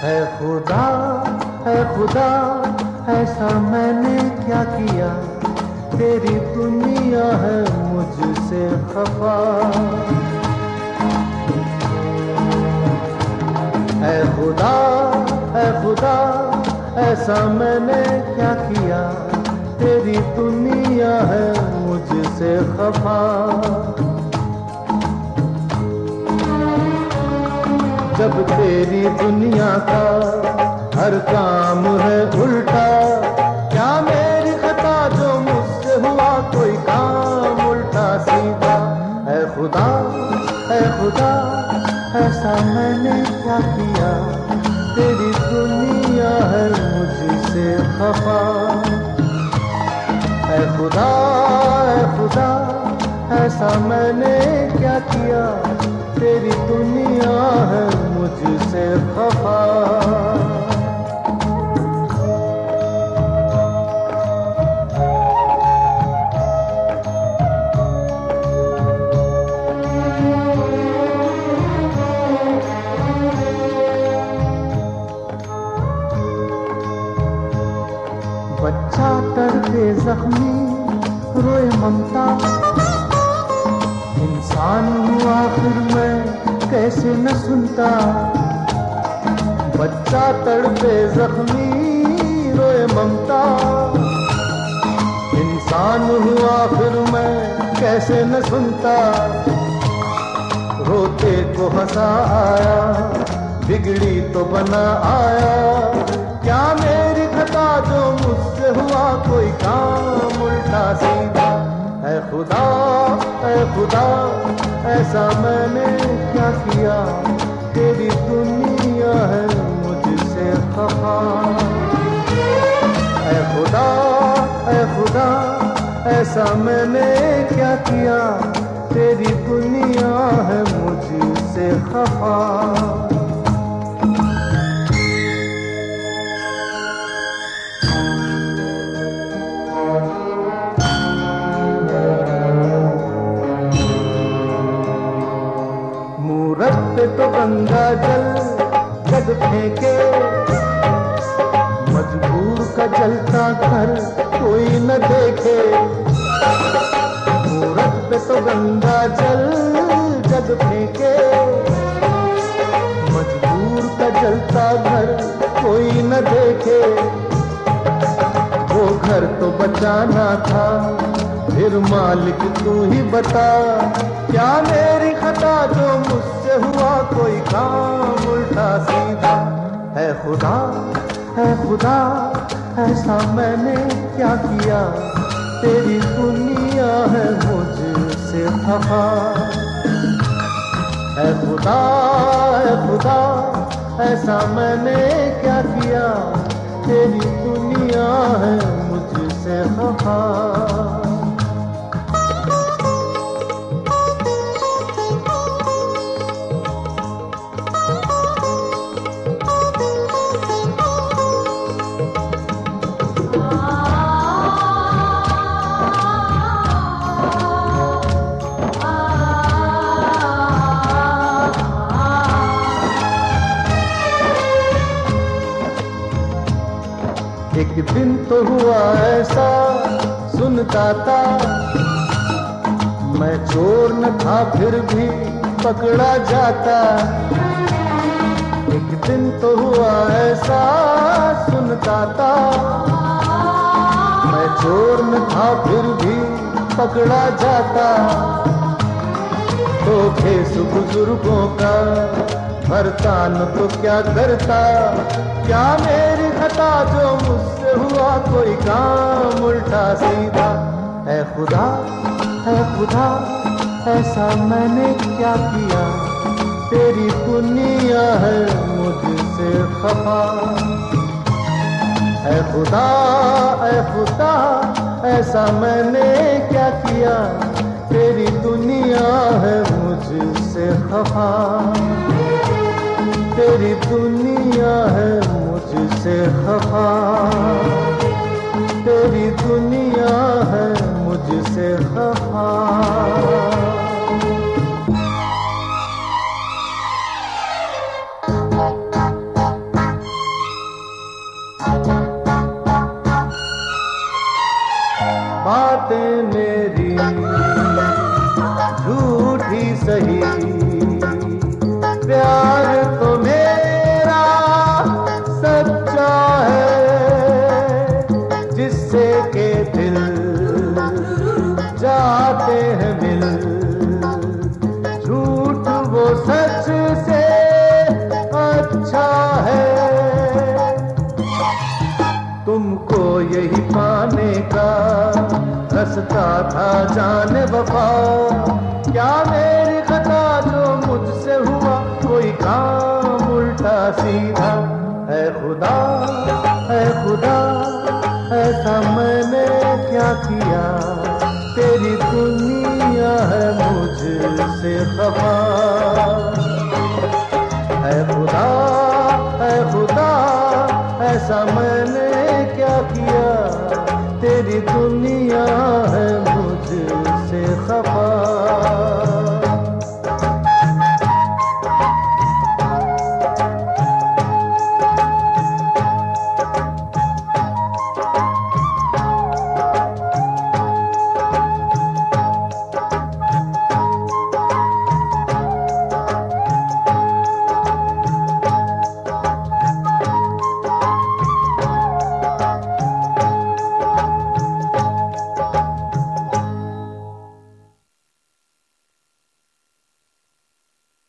है खुदा, ऐसा मैंने क्या किया, तेरी दुनिया है मुझसे खफा। है खुदा, ऐसा मैंने क्या किया, तेरी दुनिया है मुझसे खफा। जब तेरी दुनिया का हर काम है उल्टा, क्या मेरी खता जो मुझसे हुआ कोई काम उल्टा सीधा। है खुदा, ऐसा मैंने क्या किया, तेरी दुनिया है मुझसे खफा। है खुदा, ऐसा मैंने क्या किया, तेरी दुनिया है मुझसे खफा। बच्चा तड़पे जख्मी रोए ममता, इंसान हूँ आखिर मैं कैसे न सुनता। बच्चा तड़पे जख्मी रोए ममता, इंसान हूँ आखिर मैं कैसे न सुनता। रोते को हंसा आया, बिगड़ी तो बना आया, क्या मेरी खता जो मुझसे हुआ कोई काम उल्टा सीधा। है खुदा, ऐसा मैंने क्या किया, तेरी दुनिया है मुझसे खफा। है खुदा, ऐसा मैंने क्या किया, तेरी दुनिया है मुझसे खफा। तो गंगा जल जग फेंके, मजबूर का जलता घर कोई न देखे। मूरत पे तो गंगा जल जग फेंके, मजबूर का जलता घर कोई न देखे। वो घर तो बचाना था, फिर मालिक तू ही बता, क्या मेरी खता जो मुझसे हुआ कोई काम उल्टा सीधा। है खुदा, ऐसा मैंने क्या किया, तेरी दुनिया है मुझसे खफा। है खुदा, ऐसा मैंने क्या किया, तेरी दुनिया है मुझसे खफा। एक दिन तो हुआ ऐसा सुनता था, मैं चोर न था फिर भी पकड़ा जाता। एक दिन तो हुआ ऐसा सुनता था, मैं चोर न था फिर भी पकड़ा जाता। तो भेस बुजुर्गों का भरता न तो क्या करता, क्या मेरी खता जो मुझसे हुआ कोई काम उल्टा सीधा। है खुदा, ऐसा मैंने क्या किया, तेरी दुनिया है मुझसे खफा। है खुदा, ऐसा मैंने क्या किया, तेरी दुनिया है मुझसे खफा। तेरी दुनिया है मुझसे खफा, तेरी दुनिया है मुझसे खफा। है। तुमको यही पाने का रास्ता था जाने वफा, क्या मेरी खता जो मुझसे हुआ कोई काम उल्टा सीधा। है खुदा, है खुदा, ऐसा मैंने क्या किया, तेरी दुनिया है मुझसे खफा। है खुदा, है खुदा, ऐसा मैंने क्या किया, तेरी दुनिया है मुझसे खफा।